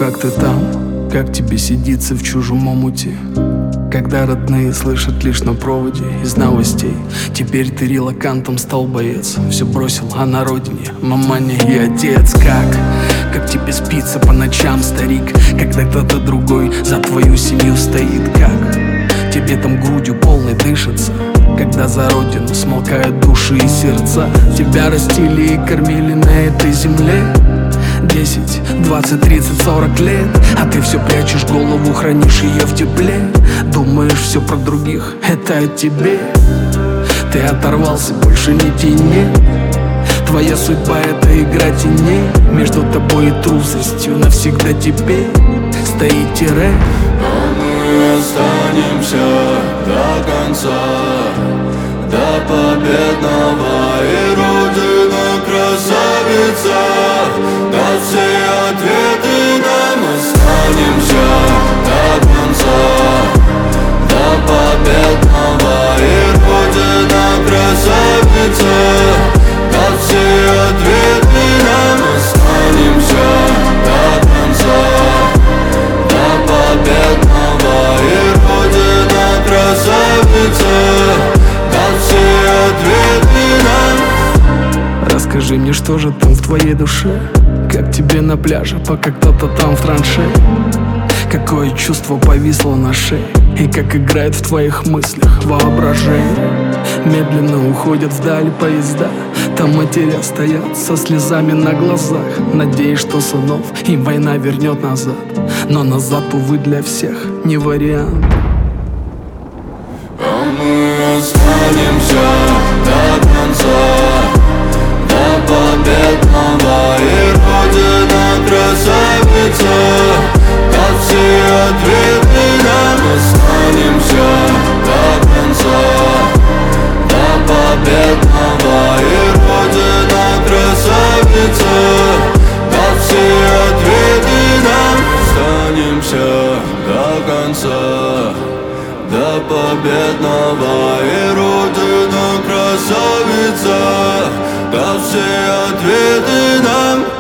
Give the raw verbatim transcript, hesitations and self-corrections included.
как ты там, как тебе сидится в чужом омуте, когда родные слышат лишь на проводе из новостей. Теперь ты релокантом стал, боец, все бросил, а на родине маманя и отец. Как, как тебе спится по ночам, старик, когда кто-то другой за твою семью стоит? Как тебе там грудью полной дышится, когда за родину смолкают души и сердца? Тебя растили и кормили на этой земле десять, двадцать, тридцать, сорок лет, а ты все прячешь голову, хранишь ее в тепле. Думаешь, все про других, это о тебе. Ты оторвался, больше не тени. Твоя судьба — это игра теней. Между тобой и трусостью навсегда теперь стоит тире. А мы останемся до конца, до победного, и Родина красавица даст все ответы нам. Останемся до конца, до победного, и Родина красавица даст все ответы нам. Останемся до конца, до победного, и Родина красавица даст все ответы нам. Расскажи мне, что же там в твоей душе, как тебе на пляже, пока кто-то там в траншее? Какое чувство повисло на шее, и как играет в твоих мыслях воображение? Медленно уходят вдаль поезда, там матеря стоят со слезами на глазах, надеясь, что сынов им война вернет назад. Но назад, увы, для всех не вариант. А мы останемся до конца, до победного, и Родина красавица даст все ответы нам. Останемся до конца, до победного, и Родина красавица даст все ответы нам. Останемся до конца, до победного, и Родина красавица даст все ответы нам.